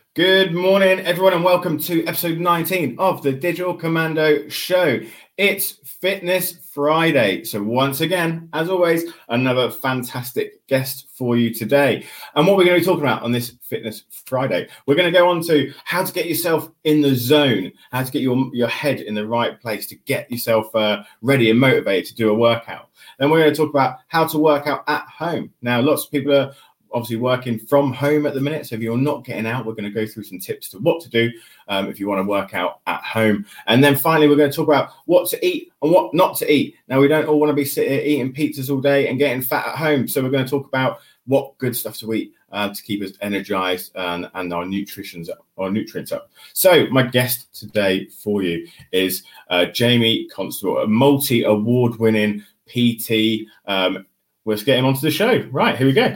Good morning, everyone, and welcome to episode 19 of the Digital Commando Show. It's Fitness Friday. So once again, as always, another fantastic guest for you today. And what we're going to be talking about on this Fitness Friday, we're going to go on to how to get yourself in the zone, how to get your head in the right place to get yourself ready and motivated to do a workout. Then we're going to talk about how to work out at home. Now, lots of people are obviously working from home at the minute. So if you're not getting out, we're going to go through some tips to what to do if you want to work out at home. And then finally, we're going to talk about what to eat and what not to eat. Now, we don't all want to be sitting eating pizzas all day and getting fat at home. So we're going to talk about what good stuff to eat to keep us energized and our nutrients up. So my guest today for you is Jamie Constable, a multi-award-winning PT. Let's get him onto the show. Right, here we go.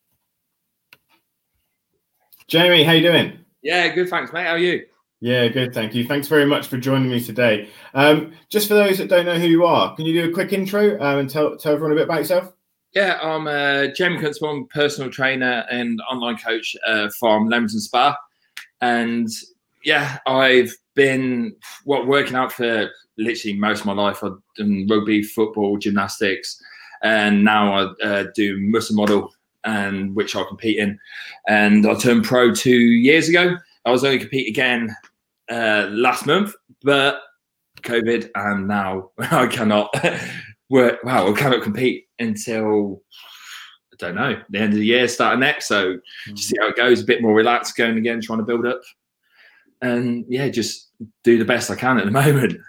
Jamie, how you doing? Yeah, good, thanks, mate. How are you? Yeah, good, thank you. Thanks very much for joining me today. Just for those that don't know who you are, can you do a quick intro and tell everyone a bit about yourself? Yeah, I'm Jamie Constable. I'm a personal trainer and online coach from Leamington Spa. And yeah, I've been working out for literally most of my life. I've done rugby, football, gymnastics, and now I do muscle model, and which I compete in. And I turned pro 2 years ago. I was only compete again last month, but COVID, and now I cannot work. Wow, I cannot compete until, I don't know, the end of the year, start next. So just see how it goes, a bit more relaxed, going again, trying to build up. And yeah, just do the best I can at the moment.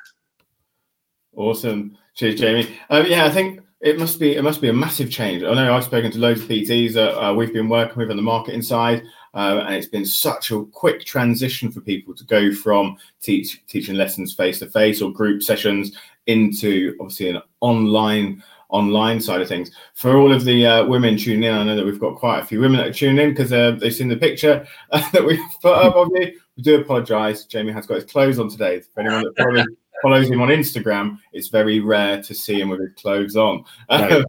Awesome. Cheers, Jamie. Yeah, I think it must be a massive change. I know I've spoken to loads of PTs that we've been working with on the marketing side, and it's been such a quick transition for people to go from teaching lessons face-to-face or group sessions into obviously an online side of things. For all of the women tuning in, I know that we've got quite a few women that are tuning in because they've seen the picture that we've put up of you. We do apologise. Jamie has got his clothes on today. For anyone that follows him on Instagram, it's very rare to see him with his clothes on. Right.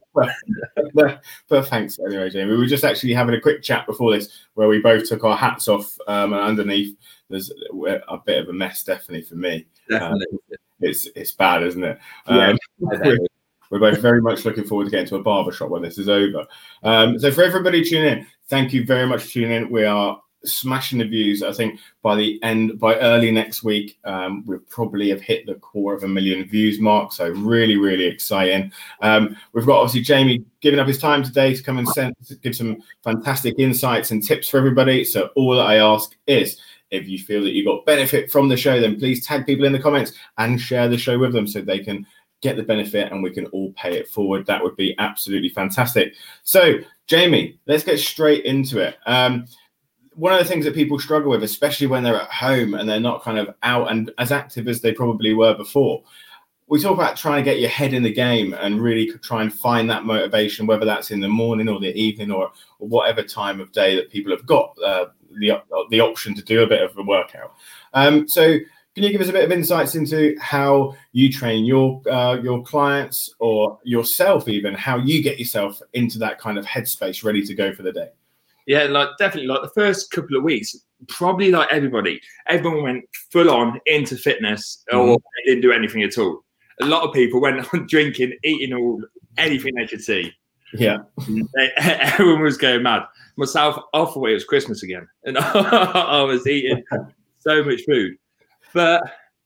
But thanks anyway, Jamie. We were just actually having a quick chat before this where we both took our hats off, and underneath there's a bit of a mess, definitely for me. Definitely. It's bad, isn't it? Yeah. We're both very much looking forward to getting to a barber shop when this is over. So for everybody tuning in, thank you very much for tuning in. We are smashing the views. I think by early next week, we'll probably have hit the 250,000 views mark. So really, really exciting. We've got obviously Jamie giving up his time today to come and give some fantastic insights and tips for everybody. So all that I ask is, if you feel that you got benefit from the show, then please tag people in the comments and share the show with them so they can get the benefit and we can all pay it forward. That would be absolutely fantastic. So Jamie, let's get straight into it. One of the things that people struggle with, especially when they're at home and they're not kind of out and as active as they probably were before, we talk about trying to get your head in the game and really try and find that motivation, whether that's in the morning or the evening or whatever time of day that people have got the option to do a bit of a workout. So can you give us a bit of insights into how you train your clients or yourself, even how you get yourself into that kind of headspace ready to go for the day? Yeah, definitely the first couple of weeks, probably like everyone went full on into fitness or they didn't do anything at all. A lot of people went on drinking, eating anything they could see. Yeah. Everyone was going mad. Myself, I thought it was Christmas again. And I was eating so much food. But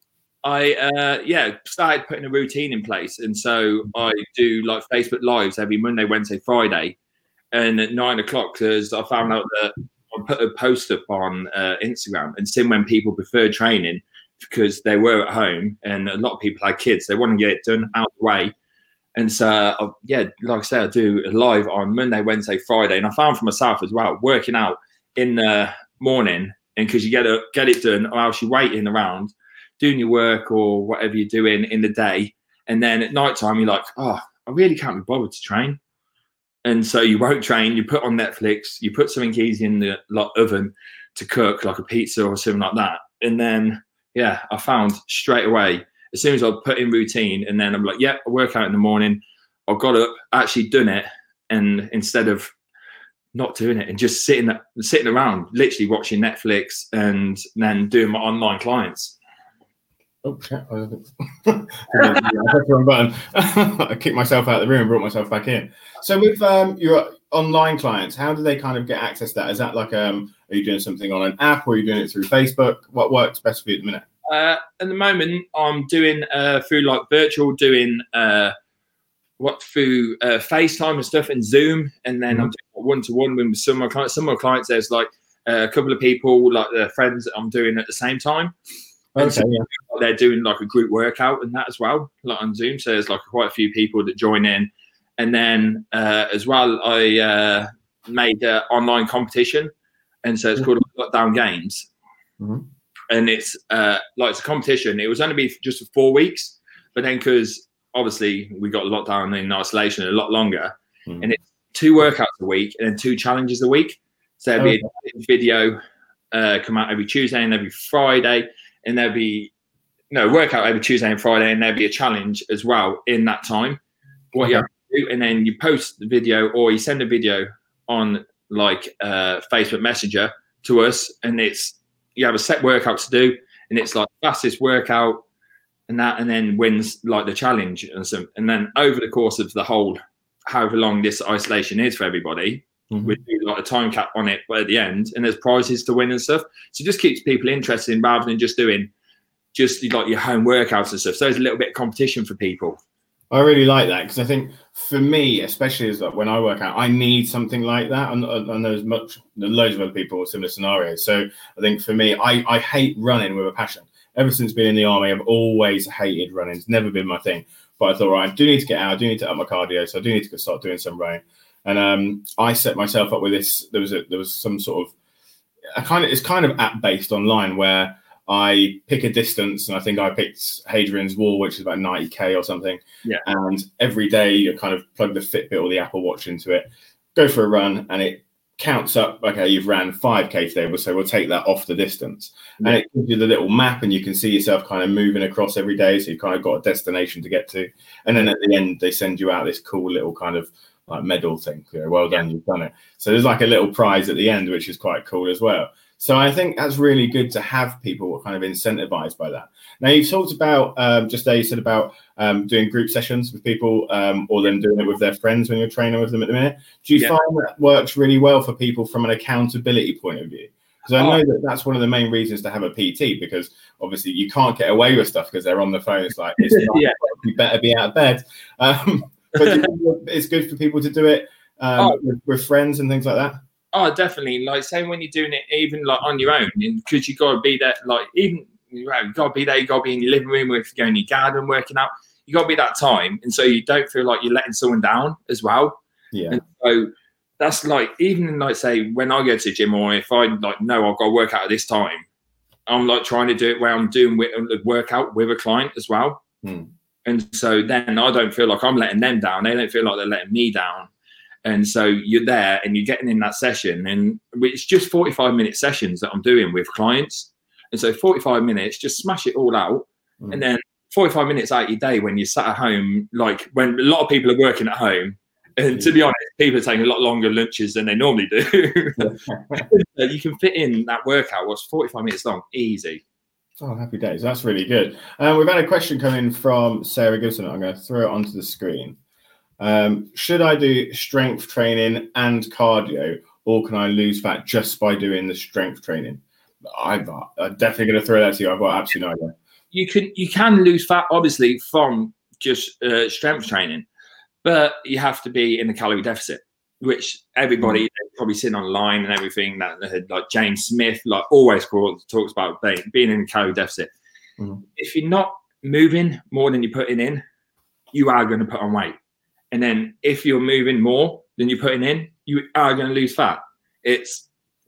I started putting a routine in place. And so I do Facebook Lives every Monday, Wednesday, Friday. And at 9 o'clock, because I found out that I put a post up on Instagram and seen when people prefer training because they were at home and a lot of people had kids. They want to get it done out of the way. And so, like I said, I do a live on Monday, Wednesday, Friday. And I found for myself as well, working out in the morning, and because you get it done, or else you're waiting around, doing your work or whatever you're doing in the day. And then at night time, you're like, oh, I really can't be bothered to train. And so you won't train, you put on Netflix, you put something easy in the oven to cook, like a pizza or something like that. And then, I found straight away, as soon as I put in routine, and then I'm like, I work out in the morning. I got up, actually done it. And instead of not doing it and just sitting around, literally watching Netflix and then doing my online clients. Oh shit! I pressed the wrong button. I kicked myself out of the room and brought myself back in. So with your online clients, how do they kind of get access to that? Is that like are you doing something on an app, or are you doing it through Facebook? What works best for you at the minute? At the moment, I'm doing through like virtual, doing through FaceTime and stuff and Zoom, and then I'm doing one-to-one with some of my clients. Some of my clients, there's like a couple of people, like their friends that I'm doing at the same time. And okay, so they're doing like a group workout and that as well, like on Zoom. So there's like quite a few people that join in. And then as well, I made an online competition. And so it's called Lockdown Games. And it's it's a competition. It was only be just for 4 weeks. But then because obviously we got locked down in isolation a lot longer. And it's 2 workouts a week and then 2 challenges a week. So there'll be a video come out every Tuesday and every Friday. And there'll be workout every Tuesday and Friday, and there'll be a challenge as well in that time. What you have to do, and then you post the video or you send a video on like Facebook Messenger to us, and you have a set workout to do, and it's like fastest workout and that, and then wins like the challenge and then over the course of the whole however long this isolation is for everybody. We do like a time cap on it at the end, and there's prizes to win and stuff. So it just keeps people interested rather than just doing like your home workouts and stuff. So there's a little bit of competition for people. I really like that, because I think for me, especially as like when I work out, I need something like that. And there's loads of other people with similar scenarios. So I think for me, I hate running with a passion. Ever since being in the army, I've always hated running. It's never been my thing. But I thought, right, I do need to get out. I do need to up my cardio. So I do need to start doing some running. And I set myself up with this. There was some sort of it's kind of app based online where I pick a distance, and I think I picked Hadrian's Wall, which is about 90k or something. Yeah. And every day you kind of plug the Fitbit or the Apple Watch into it, go for a run, and it counts up. Okay, you've ran 5k today, so we'll take that off the distance. Yeah. And it gives you the little map, and you can see yourself kind of moving across every day. So you've kind of got a destination to get to, and then at the end they send you out this cool little kind of like medal thing. Well done, you've done it. So there's like a little prize at the end, which is quite cool as well. So I think that's really good to have people kind of incentivized by that. Now, you've talked about just there, you said about doing group sessions with people or them doing it with their friends when you're training with them at the minute. Do you find that works really well for people from an accountability point of view? Because I know that's one of the main reasons to have a PT, because obviously you can't get away with stuff because they're on the phone. It's like, you better be out of bed. But it's good for people to do it with friends and things like that. Oh, definitely. Like, say when you're doing it, even like on your own, because you got to be there. Like, even you got to be there. You got to be in your living room, or if you go in your garden working out, you got to be that time, and so you don't feel like you're letting someone down as well. Yeah. And so that's like, even like say when I go to the gym, or if I like know I've got to work out at this time, I'm like trying to do it where I'm doing a workout with a client as well. And so then I don't feel like I'm letting them down. They don't feel like they're letting me down. And so you're there and you're getting in that session, and it's just 45-minute sessions that I'm doing with clients. And so 45 minutes, just smash it all out. And then 45 minutes out of your day when you're sat at home, like when a lot of people are working at home, and to be honest, people are taking a lot longer lunches than they normally do. You can fit in that workout, what's 45 minutes long, easy. Oh, happy days. That's really good. We've had a question come in from Sarah Gibson. I'm going to throw it onto the screen. Should I do strength training and cardio, or can I lose fat just by doing the strength training? I'm definitely going to throw that to you. I've got absolutely no idea. You can lose fat, obviously, from just strength training, but you have to be in a calorie deficit, which everybody probably seen online and everything that like James Smith, like always talks about being in a calorie deficit. If you're not moving more than you're putting in, you are going to put on weight. And then if you're moving more than you're putting in, you are going to lose fat. It's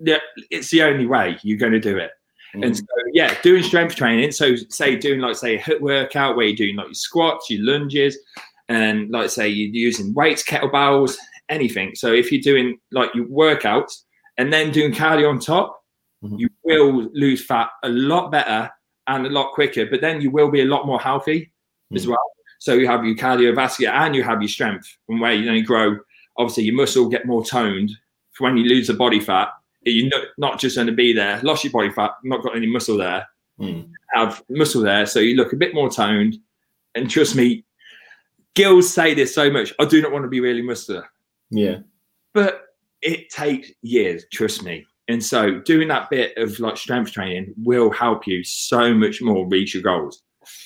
the only way you're going to do it. And so, doing strength training. So say doing like, say, a HIIT workout where you're doing like your squats, your lunges, and like say you're using weights, kettlebells, anything. So if you're doing like your workouts and then doing cardio on top, you will lose fat a lot better and a lot quicker, but then you will be a lot more healthy as well. So you have your cardiovascular and you have your strength, and where you grow, obviously your muscle get more toned for when you lose the body fat, you're not just going to be there, lost your body fat, not got any muscle there, have muscle there, so you look a bit more toned. And trust me, girls say this so much, I do not want to be really muscular. Yeah. But it takes years, trust me. And so doing that bit of like strength training will help you so much more reach your goals.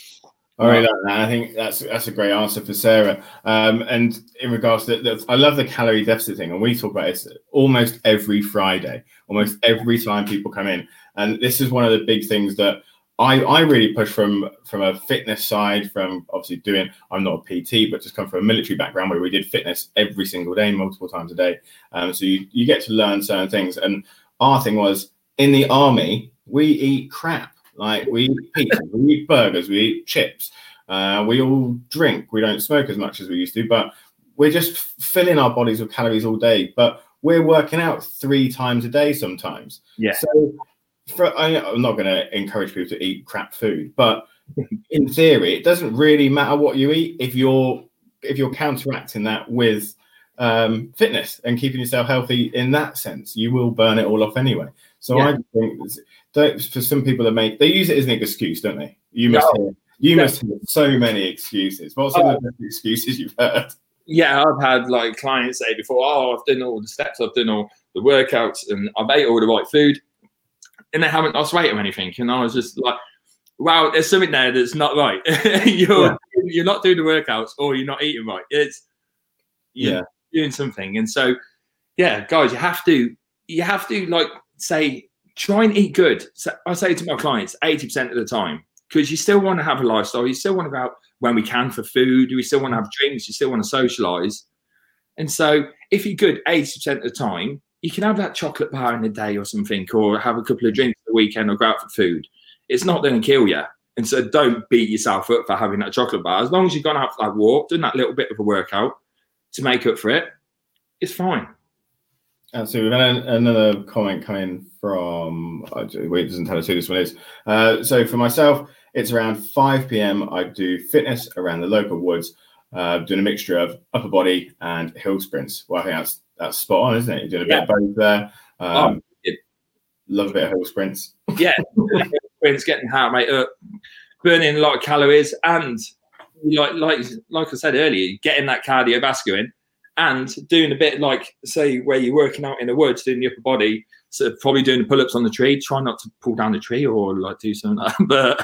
I really like that. I think that's a great answer for Sarah. And in regards to I love the calorie deficit thing, and we talk about it almost every Friday, almost every time people come in. And this is one of the big things that I really push from a fitness side, from obviously I'm not a PT, but just come from a military background where we did fitness every single day, multiple times a day. So you get to learn certain things. And our thing was, in the army, we eat crap. Like, we eat pizza, we eat burgers, we eat chips. We all drink. We don't smoke as much as we used to, but we're just filling our bodies with calories all day. But we're working out 3 times a day sometimes. Yeah. So I'm not going to encourage people to eat crap food, but in theory, it doesn't really matter what you eat if you're counteracting that with fitness and keeping yourself healthy. In that sense, you will burn it all off anyway. So I think for some people they use it as an excuse, don't they? You must hear so many excuses. What's some of the best excuses you've heard? Yeah, I've had like clients say before, I've done all the steps, I've done all the workouts, and I've ate all the right food, and they haven't lost weight or anything. And I was just like, wow, there's something there that's not right. You're not doing the workouts, or you're not eating right. You're doing something. And so, yeah, guys, you have to like say, try and eat good. So I say to my clients 80% of the time, because you still want to have a lifestyle. You still want to go out when we can for food. We still want to have drinks. You still want to socialize. And so if you're good 80% of the time, you can have that chocolate bar in a day or something, or have a couple of drinks the weekend, or go out for food. It's not going to kill you. And so don't beat yourself up for having that chocolate bar. As long as you're going to have that walk, doing that little bit of a workout to make up for it, it's fine. Absolutely. We've had another comment coming from, it doesn't tell us who this one is. So for myself, it's around 5 p.m. I do fitness around the local woods, doing a mixture of upper body and hill sprints. Well, I think that's spot on, isn't it? You're doing a bit of both there. Love a bit of hill sprints. Yeah, sprints, getting heart rate up, burning a lot of calories, and like I said earlier, getting that cardiovascular in, and doing a bit like, say, where you're working out in the woods, doing the upper body, so probably doing the pull-ups on the tree. Try not to pull down the tree or like do something like that.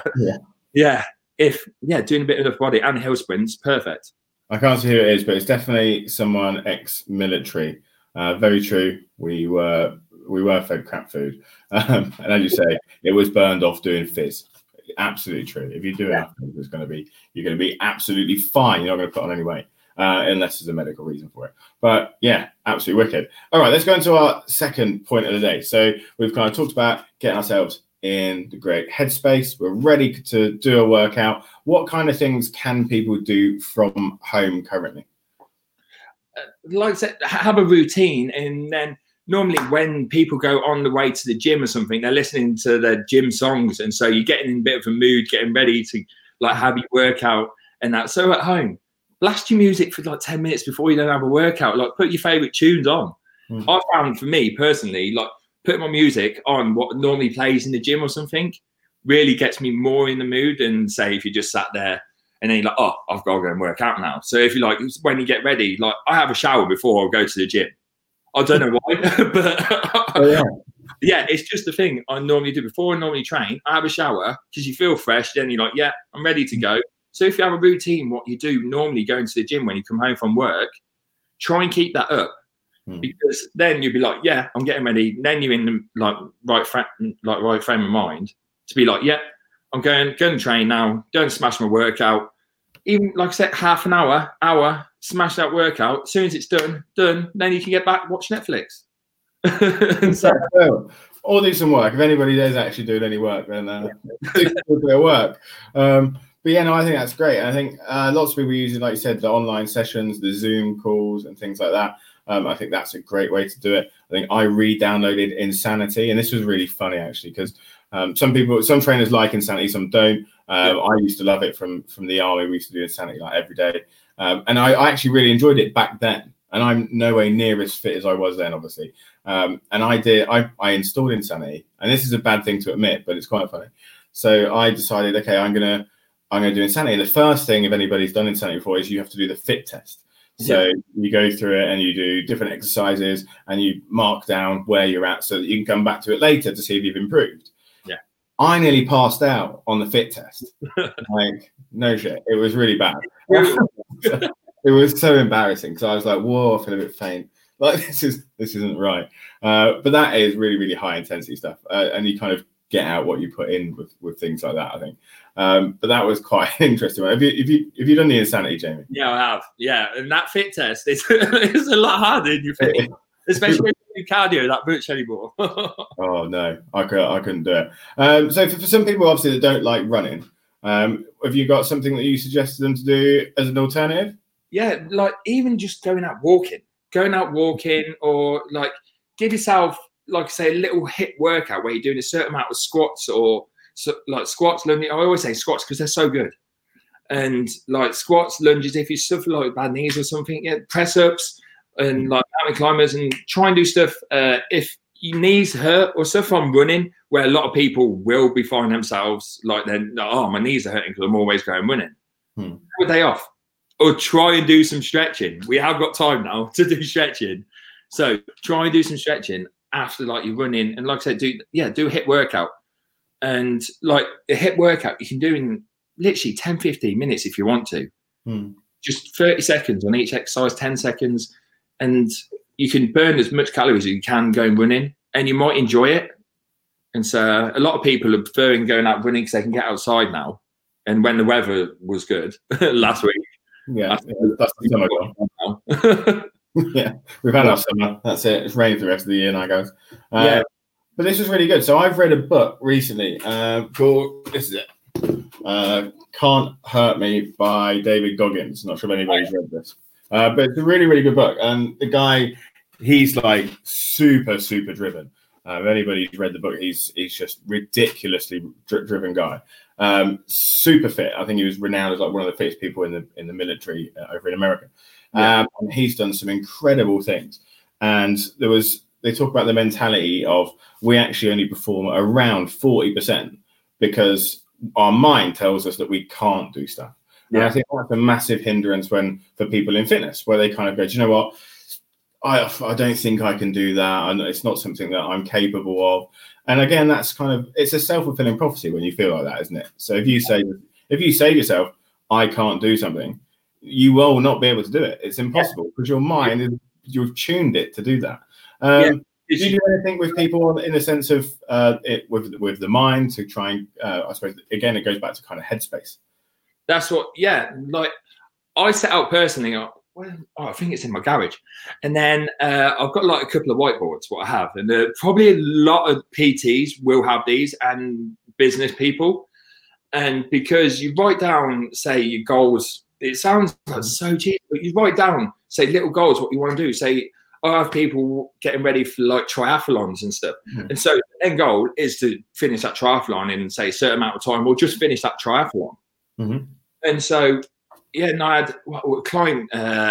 But doing a bit of upper body and hill sprints, perfect. I can't see who it is, but it's definitely someone ex-military. Very true. We were fed crap food, and as you say, it was burned off doing fizz. Absolutely true. If you do enough, you're going to be absolutely fine. You're not going to put on any weight. Unless there's a medical reason for it. But yeah, absolutely wicked. All right, let's go into our second point of the day. So we've kind of talked about getting ourselves in the great headspace. We're ready to do a workout. What kind of things can people do from home currently? Like I said, have a routine. And then normally when people go on the way to the gym or something, they're listening to their gym songs. And so you're getting in a bit of a mood, getting ready to like have your workout and that. So at home, blast your music for like 10 minutes before you don't have a workout. Like, put your favorite tunes on. I found, for me personally, like putting my music on what normally plays in the gym or something really gets me more in the mood than, say, if you just sat there and then you're like, I've got to go and work out now. So if you like, when you get ready, like I have a shower before I go to the gym. I don't know why, but it's just the thing I normally do before I normally train. I have a shower because you feel fresh. Then you're like, I'm ready to go. So if you have a routine, what you do normally going to the gym when you come home from work, try and keep that up, because then you'll be like, I'm getting ready. Then you're in the right frame of mind to be like, I'm going to train now, go and smash my workout. Even like I said, half an hour, smash that workout. As soon as it's done, then you can get back, watch Netflix. Or do some work. If anybody is actually doing any work, then do a bit of work. But yeah, no, I think that's great. And I think lots of people using, like you said, the online sessions, the Zoom calls and things like that. I think that's a great way to do it. I think I re-downloaded Insanity, and this was really funny actually, because some trainers like Insanity, some don't. I used to love it from the army. We used to do Insanity like every day. And I actually really enjoyed it back then. and I'm nowhere near as fit as I was then, obviously. And I installed Insanity, and this is a bad thing to admit, but it's quite funny. So I decided, okay, I'm gonna do Insanity. The first thing, if anybody's done Insanity before, is you have to do the fit test. So you go through it and you do different exercises and you mark down where you're at so that you can come back to it later to see if you've improved. Yeah. I nearly passed out on the fit test. Like, no shit. It was really bad. It was so embarrassing because I was like, whoa, I feel a bit faint. Like, this isn't right. But that is really, really high intensity stuff. And you kind of get out what you put in with things like that, I think. But that was quite interesting. Have you done the Insanity, Jamie? Yeah, I have. Yeah, and that fit test it's a lot harder than you think, especially when you do cardio that much anymore. Oh no, I couldn't do it. So for some people, obviously, that don't like running, have you got something that you suggested them to do as an alternative? Yeah, like even just going out walking, or like give yourself, like I say, a little HIIT workout where you're doing a certain amount of squats or like squats, lunges. I always say squats because they're so good. And like squats, lunges, if you suffer like bad knees or something, press ups and like mountain climbers, and try and do stuff. If your knees hurt or stuff from running, where a lot of people will be finding themselves like, then, oh, my knees are hurting because I'm always going running. Have a day off, or try and do some stretching. We have got time now to do stretching, so try and do some stretching after like you're running. And like I said, do a HIIT workout. And like a HIIT workout, you can do in literally 10, 15 minutes if you want to. Just 30 seconds on each exercise, 10 seconds. And you can burn as much calories as you can going running, and you might enjoy it. And so a lot of people are preferring going out running because they can get outside now. And when the weather was good last week. Yeah, that's the summer. Yeah, we've had our summer. That's it. It's raining for the rest of the year now, guys. Yeah. But this is really good. So I've read a book recently called, this is it, Can't Hurt Me by David Goggins. Not sure if anybody's read this. But it's a really, really good book. And the guy, he's like super, super driven. If anybody's read the book, he's just ridiculously driven guy. Super fit. I think he was renowned as like one of the fittest people in the military over in America. And he's done some incredible things. And they talk about the mentality of we actually only perform around 40% because our mind tells us that we can't do stuff. Yeah. And I think that's a massive hindrance for people in fitness, where they kind of go, do you know what? I don't think I can do that. And it's not something that I'm capable of. And again, that's kind of, it's a self-fulfilling prophecy when you feel like that, isn't it? So if you say to yourself, I can't do something, you will not be able to do it. It's impossible because your mind, you've tuned it to do that. Do you do anything with people in the sense of it with the mind to try and I suppose again it goes back to kind of headspace? That's what, like I set out personally. I think it's in my garage, and then I've got like a couple of whiteboards. What I have, and probably a lot of PTs will have these, and business people, and because you write down, say your goals. It sounds like so cheap, but you write down, say little goals, what you want to do. Say, I have people getting ready for like triathlons and stuff. And so the end goal is to finish that triathlon in, say, a certain amount of time, or just finish that triathlon. And so, and I had a client,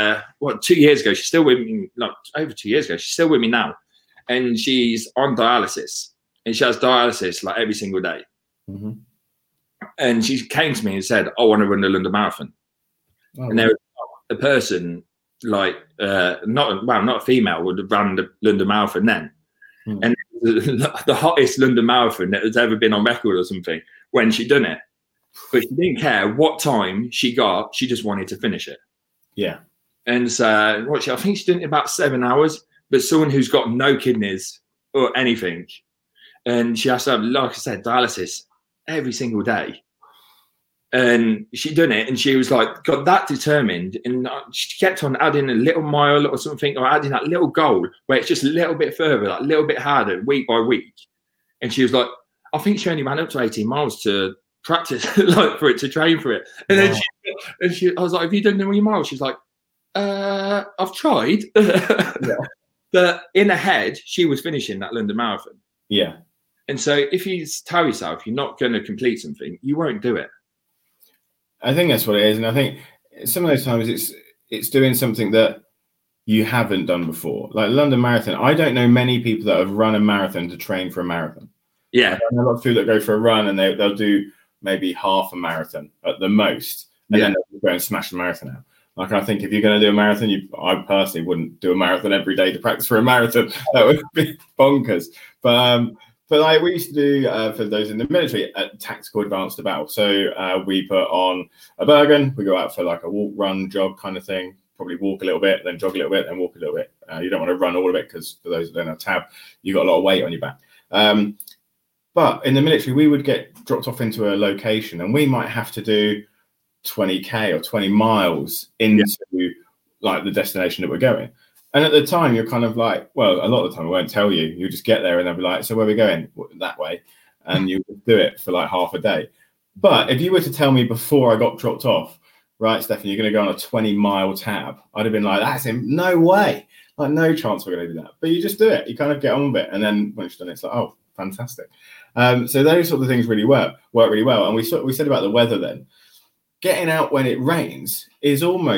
2 years ago, she's still with me, like over 2 years ago, she's still with me now. And she's on dialysis, and she has dialysis like every single day. And she came to me and said, I want to run the London Marathon. And there was a person like not a female would have run the London Marathon then, and the hottest London Marathon that has ever been on record or something when she done it, but she didn't care what time she got, she just wanted to finish it. And so I think she did it in about 7 hours, but someone who's got no kidneys or anything, and she has to have, like I said, dialysis every single day. And she done it, and she was like, got that determined, and she kept on adding a little mile or something, or adding that little goal where it's just a little bit further, like a little bit harder, week by week. And she was like, I think she only ran up to 18 miles to practice, like for it, to train for it. And then I was like, have you done the miles? She's like, I've tried. But in her head, she was finishing that London Marathon. And so if you tell yourself you're not going to complete something, you won't do it. I think that's what it is, and I think some of those times it's doing something that you haven't done before. Like London Marathon, I don't know many people that have run a marathon to train for a marathon. Yeah. Like, I know a lot of people that go for a run and they'll do maybe half a marathon at the most, and then they'll go and smash the marathon out. Like, I think if you're going to do a marathon, I personally wouldn't do a marathon every day to practice for a marathon. That would be bonkers. But like we used to do, for those in the military, a tactical advanced battle. So we put on a Bergen, we go out for like a walk, run, jog kind of thing. Probably walk a little bit, then jog a little bit, then walk a little bit. You don't want to run all of it because for those that don't have tab, you've got a lot of weight on your back. But in the military, we would get dropped off into a location and we might have to do 20K or 20 miles into like the destination that we're going. And at the time, you're kind of like, well, a lot of the time I won't tell you. You just get there and they'll be like, so where are we going? That way. And you do it for like half a day. But if you were to tell me before I got dropped off, right, Stefan, you're going to go on a 20-mile tab, I'd have been like, that's him. No way. Like, no chance we're going to do that. But you just do it. You kind of get on with it. And then once you're done, it's like, oh, fantastic. So those sort of things really work really well. And we said about the weather then. Getting out when it rains I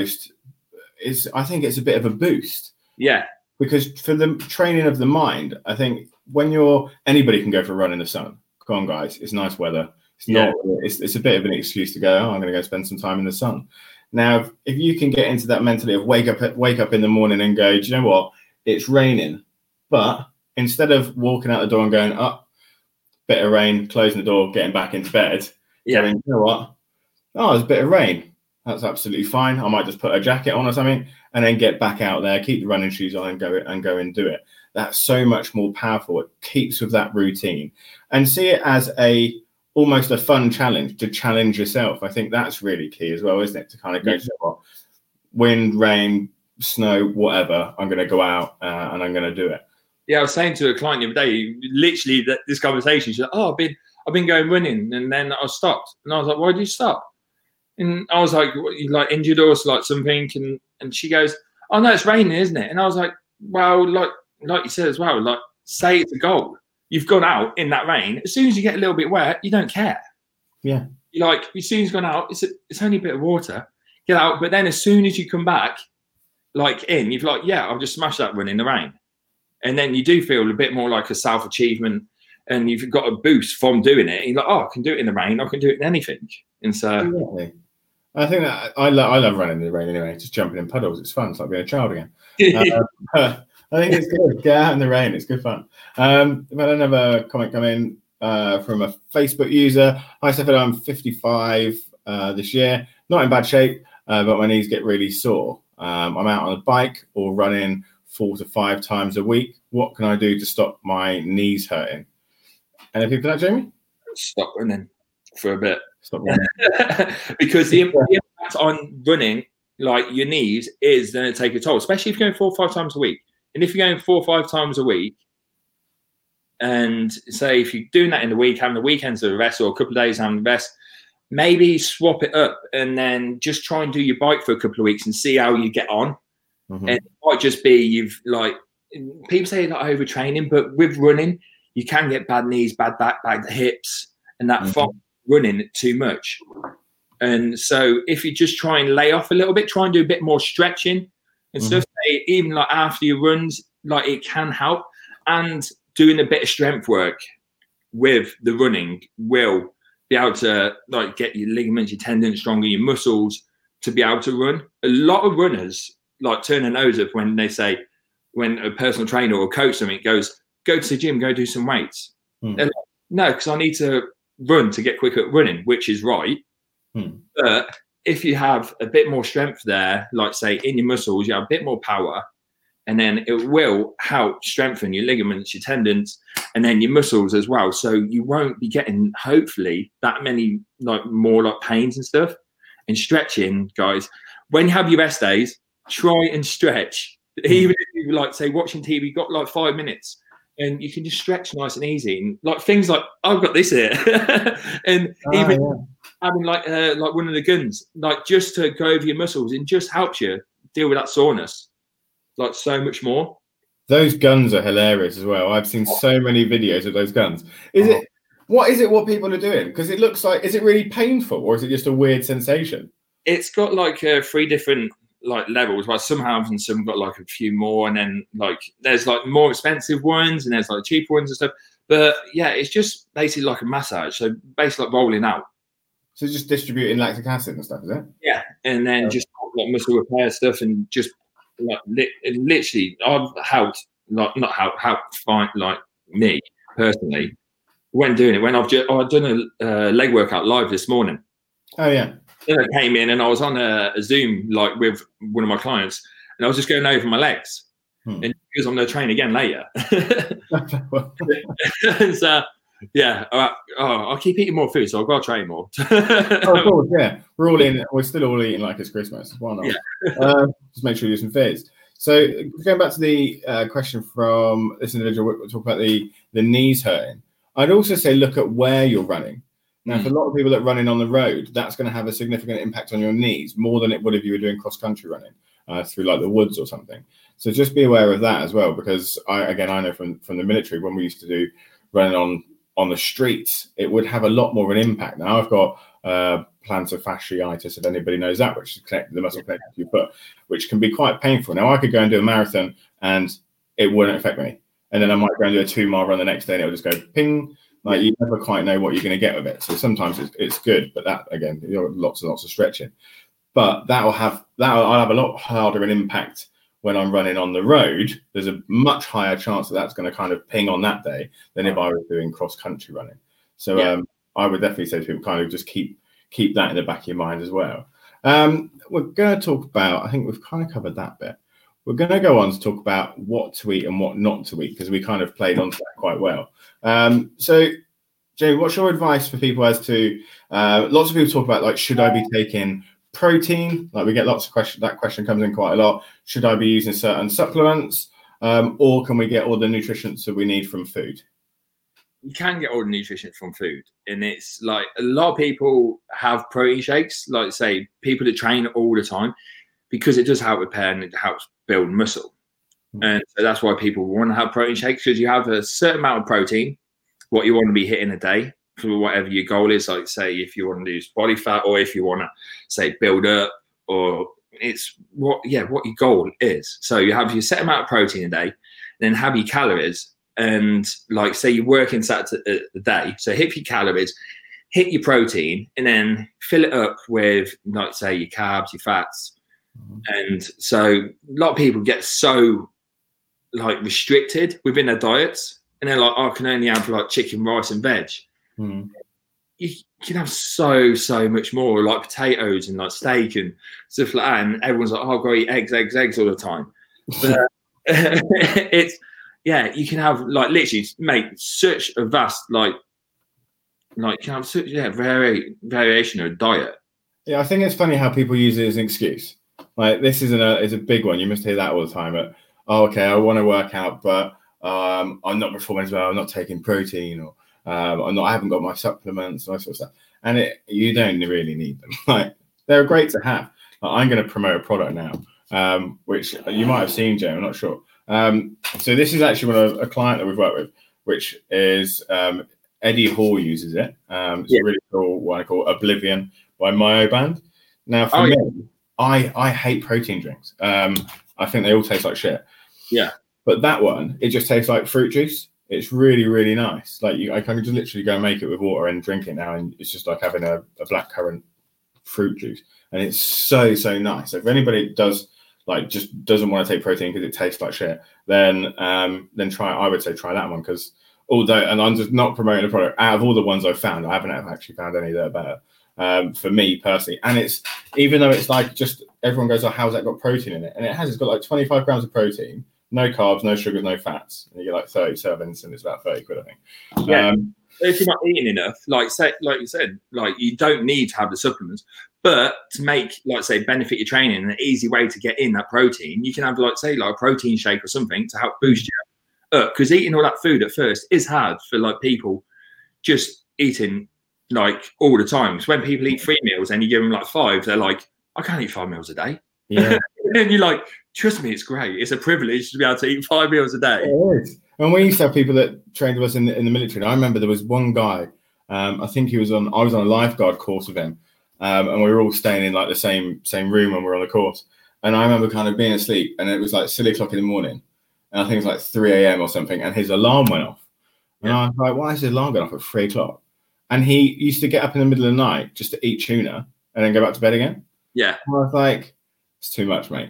think it's a bit of a boost. Yeah. Because for the training of the mind, I think anybody can go for a run in the sun. Come on, guys. It's nice weather. It's a bit of an excuse to go, I'm going to go spend some time in the sun. Now, if you can get into that mentality of wake up in the morning and go, do you know what? It's raining. But instead of walking out the door and going, bit of rain, closing the door, getting back into bed, going, you know what? Oh, there's a bit of rain. That's absolutely fine. I might just put a jacket on or something and then get back out there, keep the running shoes on and go and do it. That's so much more powerful. It keeps with that routine and see it as almost a fun challenge to challenge yourself. I think that's really key as well, isn't it? To kind of go, wind, rain, snow, whatever, I'm going to go out and I'm going to do it. Yeah, I was saying to a client the other day, literally this conversation, she said, I've been going running and then I stopped. And I was like, why did you stop? And I was like, what, you like injured or like something? And she goes, oh no, it's raining, isn't it? And I was like, well, like you said as well, like say it's a goal. You've gone out in that rain. As soon as you get a little bit wet, you don't care. Yeah. You're like, as soon as you've gone out, it's only a bit of water. Get out. But then as soon as you come back, like you've like, yeah, I'll just smash that run in the rain. And then you do feel a bit more like a self-achievement and you've got a boost from doing it. And you're like, I can do it in the rain. I can do it in anything. And so... Exactly. I think that I love running in the rain anyway, just jumping in puddles. It's fun. It's like being a child again. I think it's good. Get out in the rain. It's good fun. We've had another comment come in from a Facebook user. Hi, Stefan. I'm 55 this year. Not in bad shape, but my knees get really sore. I'm out on a bike or running 4 to 5 times a week. What can I do to stop my knees hurting? Any people that, Jamie? Stop running for a bit. Stop running. Because the impact on running, like your knees, is going to take a toll, especially if you're going 4 or 5 times a week. And if you're going 4 or 5 times a week, and say if you're doing that in the week, having the weekends of rest or a couple of days having rest, maybe swap it up and then just try and do your bike for a couple of weeks and see how you get on. Mm-hmm. And it might just be you've like people say like overtraining, but with running, you can get bad knees, bad back, bad hips, and that from running too much. And so if you just try and lay off a little bit, try and do a bit more stretching and stuff, even like after your runs, like it can help. And doing a bit of strength work with the running will be able to like get your ligaments, your tendons stronger, your muscles to be able to run. A lot of runners like turn their nose up when they say, when a personal trainer or coach something goes, go to the gym, go do some weights. They're like, no, because I need to run to get quicker at running, which is right. But if you have a bit more strength there, like say in your muscles, you have a bit more power, and then it will help strengthen your ligaments, your tendons, and then your muscles as well. So you won't be getting, hopefully, that many like more like pains and stuff. And stretching, guys, when you have your rest days, try and stretch. Even if you like say watching TV, got like 5 minutes, and you can just stretch nice and easy. And like things like I've got this here, and having like one of the guns, like just to go over your muscles and just helps you deal with that soreness. Like so much more. Those guns are hilarious as well. I've seen so many videos of those guns. What people are doing? Because it looks like, is it really painful or is it just a weird sensation? It's got like 3 different like levels. Like some have and some got like a few more, and then like there's like more expensive ones and there's like cheaper ones and stuff. But yeah, it's just basically like a massage. So basically like rolling out. So just distributing lactic acid and stuff, is it? Yeah, and then just like muscle repair stuff and just like literally, I've helped like not helped find like me personally when doing it. When I've done a leg workout live this morning. Oh yeah. Then I came in and I was on a Zoom like with one of my clients, and I was just going over my legs. And because I'm going to train again later. So yeah, I'll keep eating more food, so I've got to train more. Of course, yeah. We're still all eating like it's Christmas. Why not? Yeah. Just make sure you do some fits. So going back to the question from this individual, we'll talk about the knees hurting. I'd also say look at where you're running. Now, for a lot of people that are running on the road, that's going to have a significant impact on your knees, more than it would if you were doing cross-country running through like the woods or something. So just be aware of that as well, because I know from the military, when we used to do running on the streets, it would have a lot more of an impact. Now I've got plantar fasciitis, if anybody knows that, which is the muscle connected to your foot, which can be quite painful. Now I could go and do a marathon and it wouldn't affect me. And then I might go and do a 2-mile run the next day and it'll just go ping. Like you never quite know what you're going to get with it. So sometimes it's good, but that again, lots and lots of stretching. But I'll have a lot harder an impact when I'm running on the road. There's a much higher chance that that's going to kind of ping on that day than if I was doing cross country running. So I would definitely say to people, kind of just keep that in the back of your mind as well. We're going to talk about, I think we've kind of covered that bit. We're going to go on to talk about what to eat and what not to eat, because we kind of played onto that quite well. So, Jamie, what's your advice for people as to, lots of people talk about, like, should I be taking protein? Like, we get lots of questions. That question comes in quite a lot. Should I be using certain supplements? Or can we get all the nutrients that we need from food? You can get all the nutrition from food, and it's like a lot of people have protein shakes, like say people that train all the time, because it does help repair and it helps build muscle. And so that's why people want to have protein shakes, because you have a certain amount of protein, what you want to be hitting a day for whatever your goal is. Like say if you want to lose body fat, or if you want to say build up, or it's what your goal is. So you have your set amount of protein a day, then have your calories. And like say you're working Saturday a day, so hit your calories, hit your protein, and then fill it up with like say your carbs, your fats. And so a lot of people get so like restricted within their diets, and they're like, I can only have like chicken, rice, and veg. You can have so much more, like potatoes and like steak and stuff like that. And everyone's like, oh, I've got to eat eggs all the time. But it's you can have like literally make such a vast like you can have such variation of diet. Yeah, I think it's funny how people use it as an excuse. Like this is a big one. You must hear that all the time. But I want to work out, but I'm not performing as well. I'm not taking protein, or I haven't got my supplements, and that sort of stuff. And you don't really need them. Like they're great to have. Like, I'm going to promote a product now, which you might have seen, Jay. I'm not sure. So this is actually a client that we've worked with, which is Eddie Hall uses it. It's a really cool one called Oblivion by Myoband. Now for me, I hate protein drinks. I think they all taste like shit. Yeah. But that one, it just tastes like fruit juice. It's really, really nice. Like I can just literally go and make it with water and drink it now, and it's just like having a blackcurrant fruit juice, and it's so nice. So if anybody doesn't want to take protein because it tastes like shit, then I would say try that one, because and I'm just not promoting the product, out of all the ones I've found, I haven't actually found any that are better for me personally. And it's, even though it's like just everyone goes, oh, how's that got protein in it? And it's got like 25 grams of protein, no carbs, no sugars, no fats, and you get like 30 servings, and it's about 30 quid, I think. Yeah. If you're not eating enough, like you said, like you don't need to have the supplements, but to make, like say, benefit your training, an easy way to get in that protein, you can have like a protein shake or something to help boost you up. Because eating all that food at first is hard for like people just eating like all the time. So when people eat 3 meals and you give them like 5, they're like, I can't eat 5 meals a day. Yeah. And you're like, trust me, it's great. It's a privilege to be able to eat 5 meals a day. It is. And we used to have people that trained with us in the military. And I remember there was one guy, I think I was on a lifeguard course with him. And we were all staying in like the same room when we were on the course. And I remember kind of being asleep, and it was like silly o'clock in the morning, and I think it was like 3 a.m. or something, and his alarm went off. And I was like, why is his alarm going off at 3 o'clock? And he used to get up in the middle of the night just to eat tuna and then go back to bed again. Yeah. And I was like, it's too much, mate.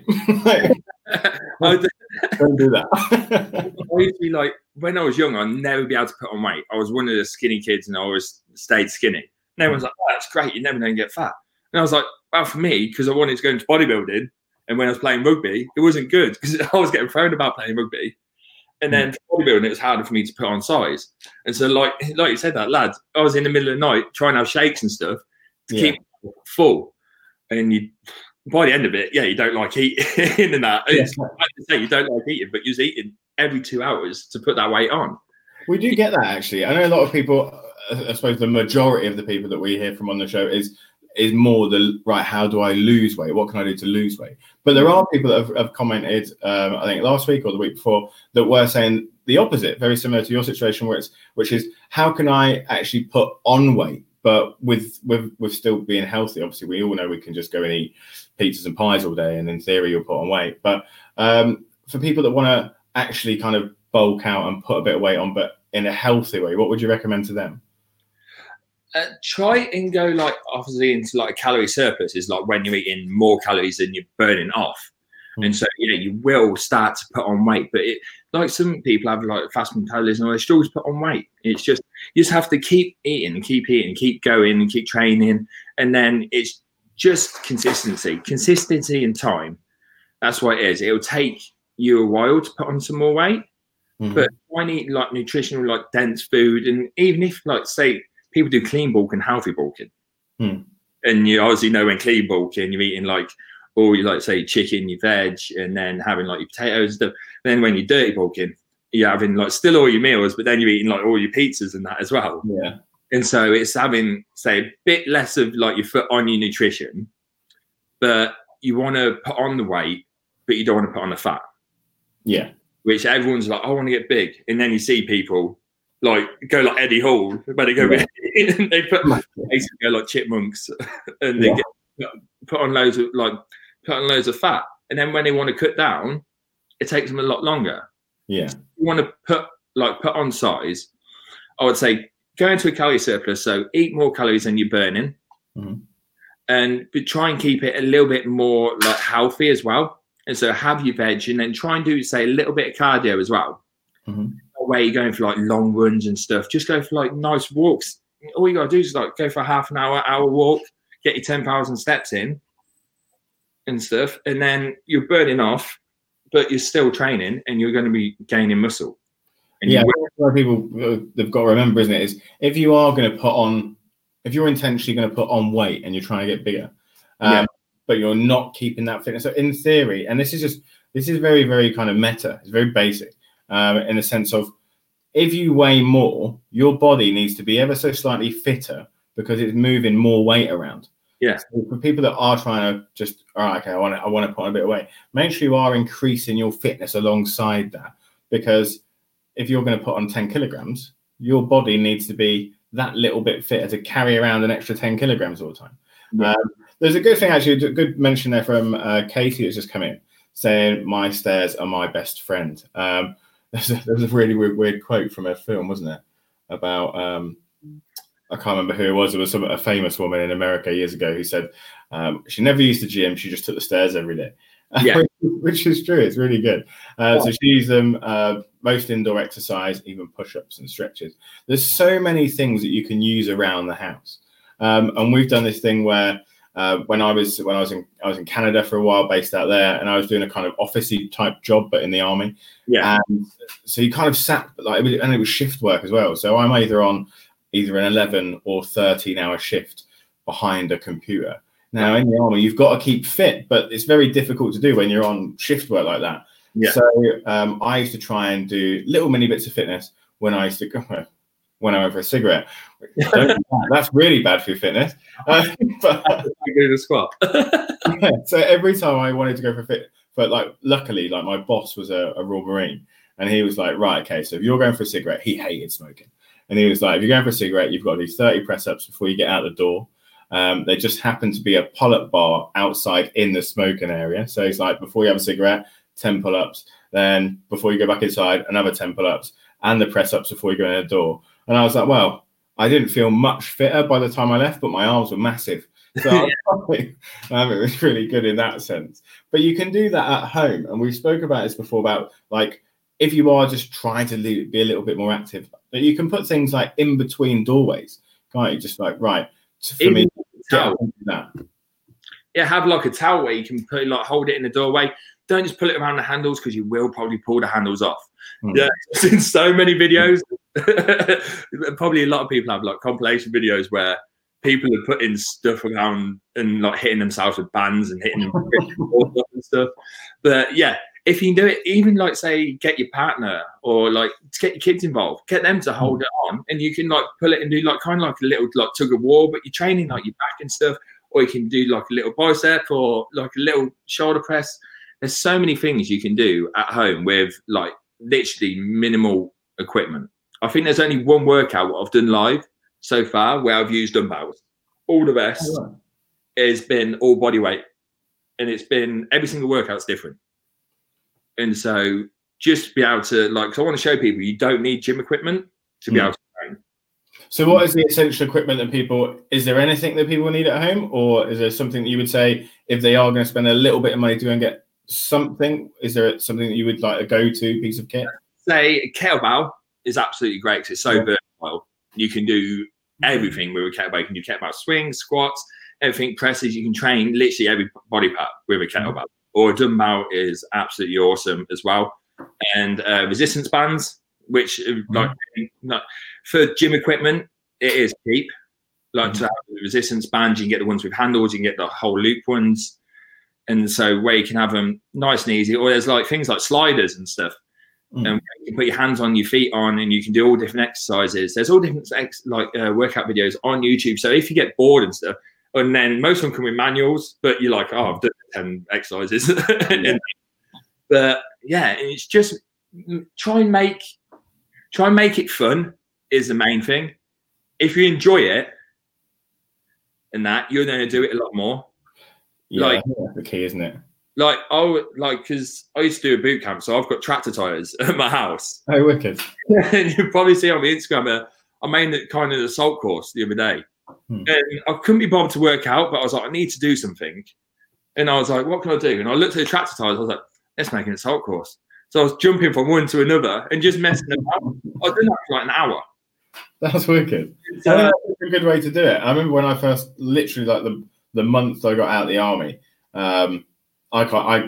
Don't do that. I used to be like, when I was young, I'd never be able to put on weight. I was one of the skinny kids, and I always stayed skinny. And everyone's like, oh, that's great. You're never going to get fat. And I was like, well, for me, because I wanted to go into bodybuilding, and when I was playing rugby, it wasn't good because I was getting thrown about playing rugby. And then for bodybuilding, it was harder for me to put on size. And so, like you said, that lad, I was in the middle of the night trying to have shakes and stuff to keep full. And by the end of it, you don't like eating and that. It's like to say you don't like eating, but you're eating every 2 hours to put that weight on. We do get that, actually. I know a lot of people, I suppose the majority of the people that we hear from on the show is more how do I lose weight? What can I do to lose weight? But there are people that have commented, I think last week or the week before, that were saying the opposite, very similar to your situation, which is how can I actually put on weight, but with still being healthy? Obviously, we all know we can just go and eat pizzas and pies all day, and in theory, you'll put on weight. But for people that want to actually kind of bulk out and put a bit of weight on, but in a healthy way, what would you recommend to them? Try and go obviously into a calorie surplus is like when you're eating more calories than you're burning off. And so, you will start to put on weight, but some people have fast metabolism, or they struggle to put on weight. It's just, you just have to keep eating and keep going and keep training. And then it's just consistency and time. That's what it is. It'll take you a while to put on some more weight, but try and eat nutritional, dense food. And even if say people do clean bulk and healthy bulking, and you obviously know when clean bulking, you're eating or you say chicken, your veg, and then having your potatoes and stuff. Then when you're dirty bulking, you're having still all your meals, but then you're eating all your pizzas and that as well. Yeah. And so it's having a bit less of your foot on your nutrition, but you want to put on the weight, but you don't want to put on the fat. Yeah. Which everyone's I want to get big, and then you see people go like Eddie Hall, where they go and they basically go like chipmunks, and they put on loads of fat, and then when they want to cut down, it takes them a lot longer. Yeah, so you want to put on size. I would say go into a calorie surplus, so eat more calories than you're burning, and try and keep it a little bit more healthy as well. And so have your veg, and then try and do a little bit of cardio as well. Where you're going for long runs and stuff, just go for nice walks. All you gotta do is go for a half an hour walk, get your 10,000 steps in and stuff, and then you're burning off, but you're still training, and you're going to be gaining muscle. And what people they've got to remember, isn't it, is if you are going to if you're intentionally going to put on weight and you're trying to get bigger, but you're not keeping that fitness. So in theory, and this is very, very kind of meta, it's very basic, in the sense of if you weigh more, your body needs to be ever so slightly fitter because it's moving more weight around. Yeah. So for people that are trying to just, all right, okay, I want to put on a bit of weight, make sure you are increasing your fitness alongside that, because if you're going to put on 10 kilograms, your body needs to be that little bit fitter to carry around an extra 10 kilograms all the time. Yeah. There's a good thing, actually, a good mention there from Katie that's just come in saying, my stairs are my best friend. There was a really weird quote from a film, wasn't there? About, I can't remember who it was. It was a famous woman in America years ago who said she never used the gym. She just took the stairs every day. Yeah. Which is true. It's really good. So she's most indoor exercise, even push-ups and stretches. There's so many things that you can use around the house. And we've done this thing where when I was in Canada for a while, based out there, and I was doing a kind of officey type job, but in the army. Yeah. And so you kind of sat and it was shift work as well. So I'm either on an 11 or 13-hour shift behind a computer. Now in the army, you've got to keep fit, but it's very difficult to do when you're on shift work like that. Yeah. So I used to try and do little mini bits of fitness when I used to go. When I went for a cigarette. That's really bad for your fitness. But do the squat. Yeah, so every time I wanted to go for luckily, my boss was a Royal Marine, and he was like, right, okay, so if you're going for a cigarette, he hated smoking. And he was like, if you're going for a cigarette, you've got to do 30 press-ups before you get out the door. There just happened to be a pull-up bar outside in the smoking area. So it's like before you have a cigarette, 10 pull-ups. Then before you go back inside, another 10 pull-ups and the press-ups before you go in the door. And I was like, well, I didn't feel much fitter by the time I left, but my arms were massive. So it was really good in that sense. But you can do that at home. And we spoke about this before about like, if you are just trying to be a little bit more active, that you can put things like in between doorways. Can't you? Just like, right, for me, that. Yeah, have like a towel where you can put like hold it in the doorway. Don't just pull it around the handles because you will probably pull the handles off. Yeah, I've seen so many videos. Probably a lot of people have like compilation videos where people are putting stuff around and like hitting themselves with bands and hitting them and stuff. But yeah, if you can do it, even like say get your partner or like get your kids involved, get them to hold it on, and you can like pull it and do like kind of like a little like tug of war, but you're training like your back and stuff, or you can do like a little bicep or like a little shoulder press. There's so many things you can do at home with like literally minimal equipment. I think there's only one workout what I've done live so far where I've used dumbbells. All the rest has been all body weight, and it's been every single workout's different. And so just be able to like, so I want to show people you don't need gym equipment to be able to train. So what is the essential equipment that people, is there anything that people need at home, or is there something that you would say if they are going to spend a little bit of money to go and get something, is there something that you would like a go-to piece of kit? Say a kettlebell is absolutely great because it's so versatile. You can do everything with a kettlebell. You can do kettlebell swings, squats, everything, presses. You can train literally every body part with a kettlebell. Or a dumbbell is absolutely awesome as well. And resistance bands, which like for gym equipment, it is cheap. Like to have the resistance bands, you can get the ones with handles, you can get the whole loop ones. And so where you can have them nice and easy, or there's like things like sliders and stuff. And you can put your hands on, your feet on, and you can do all different exercises. There's all different workout videos on YouTube. So if you get bored and stuff, and then most of them come with manuals, but you're like, oh, I've done 10 exercises. But yeah, it's just try and make it fun is the main thing. If you enjoy it and that, you're going to do it a lot more. Yeah, like, that's the key, isn't it? Like because I used to do a boot camp, so I've got tractor tires at my house. Oh, wicked! And you probably see on my Instagram, I made it kind of an assault course the other day, and I couldn't be bothered to work out, but I was like, I need to do something, and I was like, what can I do? And I looked at the tractor tires. I was like, let's make an assault course. So I was jumping from one to another and just messing about. I was doing that for like an hour. That's wicked. So that's a good way to do it. I remember when I first, literally like the month I got out of the army. I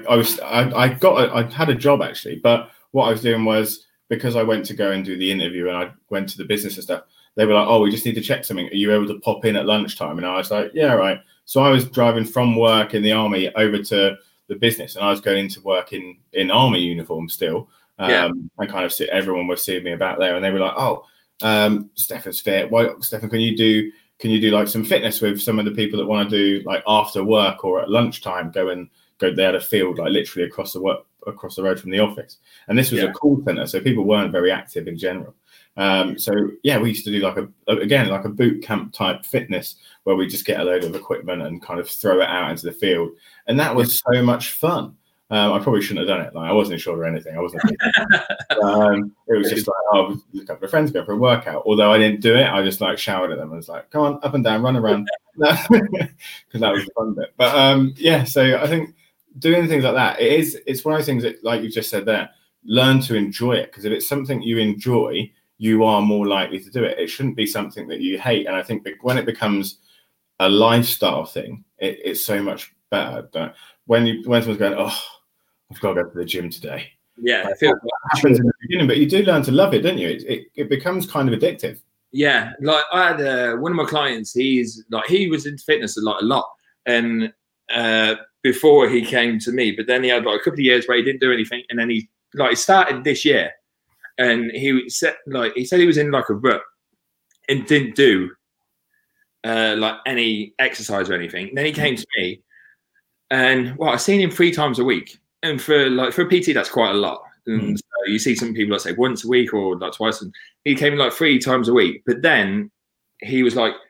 had a job actually, but what I was doing was, because I went to go and do the interview and I went to the business and stuff, they were like, oh, we just need to check something. Are you able to pop in at lunchtime? And I was like, yeah, right. So I was driving from work in the army over to the business, and I was going to work in army uniform still. And kind of everyone was seeing me about there, and they were like, oh, Stefan's fit. Stefan, can you do like some fitness with some of the people that want to do like after work or at lunchtime, go they had a field like literally across the road from the office, and this was a call center, so people weren't very active in general. So yeah, we used to do like a boot camp type fitness where we just get a load of equipment and kind of throw it out into the field, and that was so much fun. I probably shouldn't have done it. Like I wasn't sure or anything. I wasn't. It was just like, oh, a couple of friends go for a workout. Although I didn't do it, I just like showered at them and was like, come on, up and down, run around, because that was the fun bit. But yeah, so I think doing things like that, it's one of those things that, like you just said there, learn to enjoy it, because if it's something you enjoy, you are more likely to do it. It shouldn't be something that you hate. And I think when it becomes a lifestyle thing, it's so much better. But when someone's going, oh, I've got to go to the gym today. Yeah, like, that happens in the beginning, but you do learn to love it, don't you? It becomes kind of addictive. Yeah, like I had one of my clients. He was into fitness a lot, and before he came to me, but then he had like a couple of years where he didn't do anything, and then he started this year, and he said he was in like a rut and didn't do like any exercise or anything. And then he came to me, and I've seen him 3 times a week, and for a PT that's quite a lot. And so you see some people that say once a week or like twice, and he came like 3 times a week. But then he was like,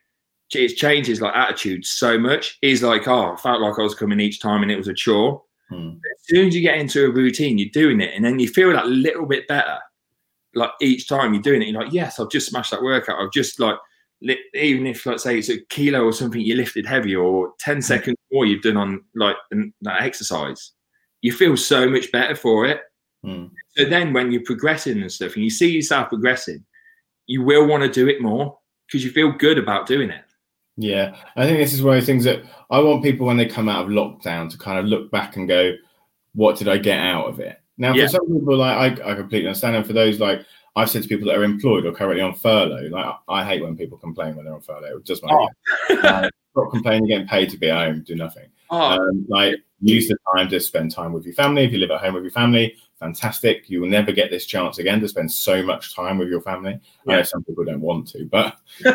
it changes like attitude so much. He's like, oh, I felt like I was coming each time and it was a chore. As soon as you get into a routine, you're doing it, and then you feel that little bit better. Like each time you're doing it, you're like, yes, I've just smashed that workout. I've just like, even if like say it's a kilo or something you lifted heavy, or 10 seconds more you've done on like that exercise, you feel so much better for it. So then when you're progressing and stuff and you see yourself progressing, you will want to do it more because you feel good about doing it. Yeah, I think this is one of the things that I want people when they come out of lockdown to kind of look back and go, what did I get out of it? Now, for some people, like I completely understand, and for those, like I've said to people that are employed or currently on furlough, like I hate when people complain when they're on furlough. Just stop complaining, getting paid to be at home, do nothing. Like use the time to spend time with your family. If you live at home with your family, fantastic. You will never get this chance again to spend so much time with your family. I know some people don't want to, but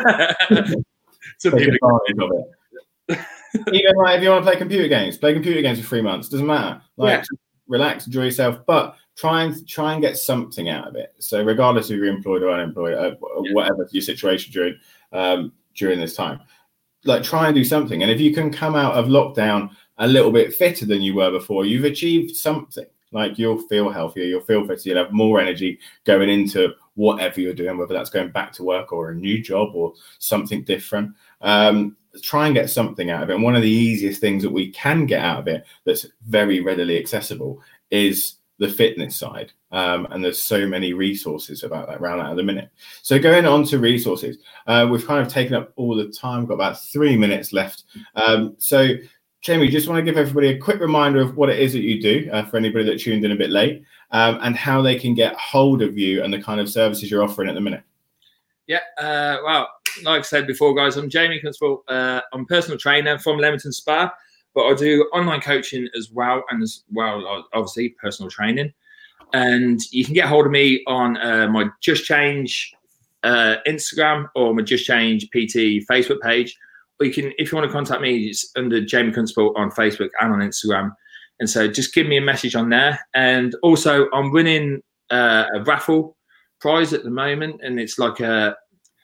take advantage of it. Even like if you want to play computer games for 3 months. Doesn't matter. Like relax, enjoy yourself, but try and get something out of it. So regardless if you're employed or unemployed, whatever your situation during this time, like try and do something. And if you can come out of lockdown a little bit fitter than you were before, you've achieved something. Like you'll feel healthier, you'll feel fitter, you'll have more energy going into whatever you're doing, whether that's going back to work or a new job or something different. Try and get something out of it. And one of the easiest things that we can get out of it that's very readily accessible is the fitness side. And there's so many resources about that around that at the minute. So going on to resources, we've kind of taken up all the time. We've got about 3 minutes left. So Jamie, just want to give everybody a quick reminder of what it is that you do for anybody that tuned in a bit late, and how they can get hold of you and the kind of services you're offering at the minute. Yeah, well, like I said before, guys, I'm Jamie Constable. I'm a personal trainer from Leamington Spa, but I do online coaching as well, and as well, obviously, personal training. And you can get hold of me on my Just Change Instagram or my Just Change PT Facebook page. Or you can, if you want to contact me, it's under Jamie Constable on Facebook and on Instagram. And so just give me a message on there. And also, I'm winning a raffle prize at the moment, and it's like a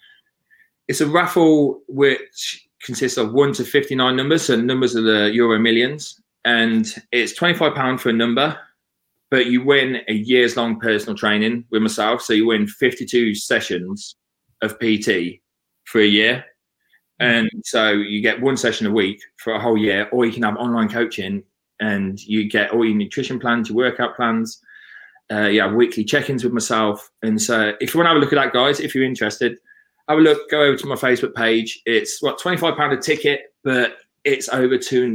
raffle which consists of 1 to 59 numbers. So numbers are the Euro Millions, and it's £25 for a number, but you win a year's long personal training with myself. So you win 52 sessions of PT for a year. And so you get one session a week for a whole year, or you can have online coaching and you get all your nutrition plans, your workout plans. Weekly check-ins with myself. And so if you want to have a look at that, guys, if you're interested, have a look, go over to my Facebook page. It's £25 a ticket, but it's over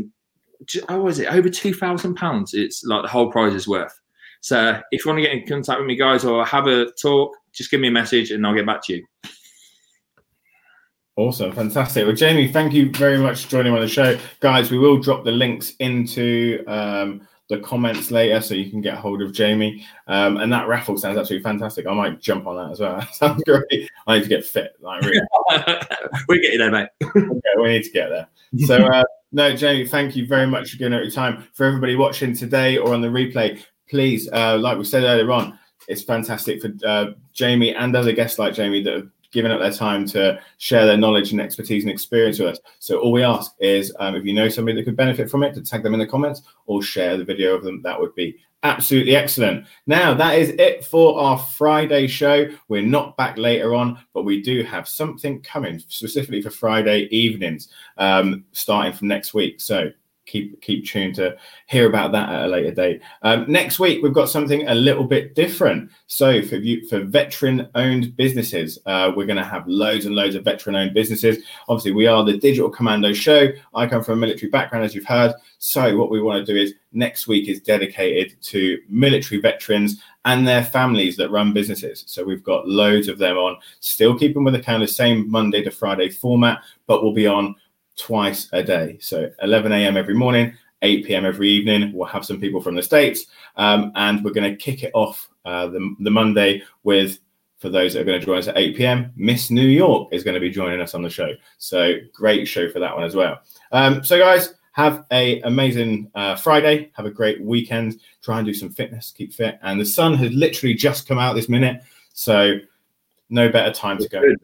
£2,000. It's like the whole prize is worth. So if you want to get in contact with me, guys, or have a talk, just give me a message and I'll get back to you. Awesome. Fantastic. Well, Jamie, thank you very much for joining on the show. Guys, we will drop the links into the comments later so you can get hold of Jamie. And that raffle sounds absolutely fantastic. I might jump on that as well. That sounds great. I need to get fit. Like, really. We'll get you there, mate. Okay, we need to get there. So, no, Jamie, thank you very much for giving up your time. For everybody watching today or on the replay, please, like we said earlier on, it's fantastic for Jamie and other guests like Jamie that have given up their time to share their knowledge and expertise and experience with us. So all we ask is if you know somebody that could benefit from it, to tag them in the comments or share the video of them. That would be absolutely excellent. Now, that is it for our Friday show. We're not back later on, but we do have something coming specifically for Friday evenings, starting from next week. So keep tuned to hear about that at a later date. Next week, we've got something a little bit different. So for veteran-owned businesses, we're going to have loads and loads of veteran-owned businesses. Obviously, we are the Digital Commando show. I come from a military background, as you've heard. So what we want to do is next week is dedicated to military veterans and their families that run businesses. So we've got loads of them on, still keeping with the kind of same Monday to Friday format, but we'll be on twice a day. So 11 a.m. every morning, 8 p.m. every evening. We'll have some people from the States, and we're going to kick it off the Monday with, for those that are going to join us at 8 p.m., Miss New York is going to be joining us on the show. So great show for that one as well. So guys, have an amazing Friday. Have a great weekend. Try and do some fitness, keep fit. And the sun has literally just come out this minute. So no better time to go.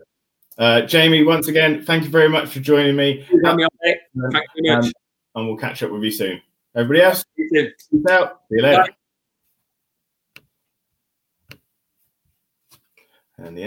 Jamie, once again, thank you very much for joining me. Thank you very much. And we'll catch up with you soon. Everybody else, peace out. See you later. Bye. And the